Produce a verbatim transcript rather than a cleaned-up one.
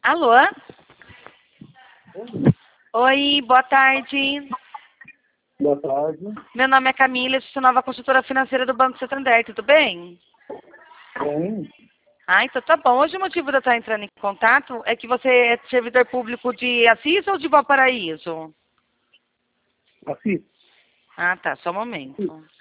Alô? Oi, boa tarde. Boa tarde. Meu nome é Camila, eu sou nova consultora financeira do Banco Santander, tudo bem? Bem, Ah, então tá bom. Hoje o motivo de eu estar entrando em contato é que você é servidor público de Assis ou de Valparaíso? assim, Ah, tá, só um momento.